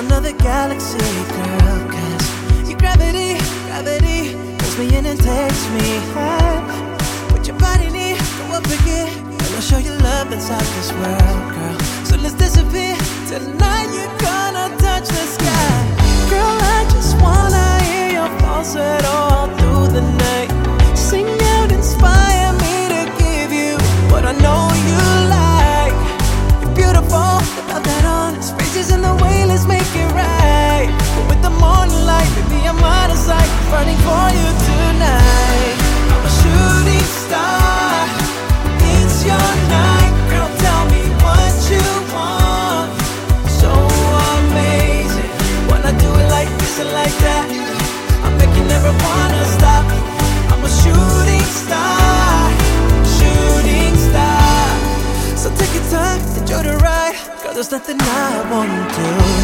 another galaxy, girl. Cause your gravity pulls me in and takes me high. What your body need, go up again, and I'll show you love inside this world, girl. So let's disappear, tonight you're gonna touch the sky. Girl, I just wanna hear your falsetto all through the night. Sing out, inspire me to give you what I know you like. You're beautiful, without that on. Spaces in the way, let's make it right. But with the morning light, baby, I'm out of sight, running for you tonight. I'm a shooting star, it's your night. Girl, tell me what you want. So amazing, when I do it like this and like that, I make you never wanna stop. I'm a shooting star, shooting star. So take your time, enjoy the ride. Girl, there's nothing I won't do.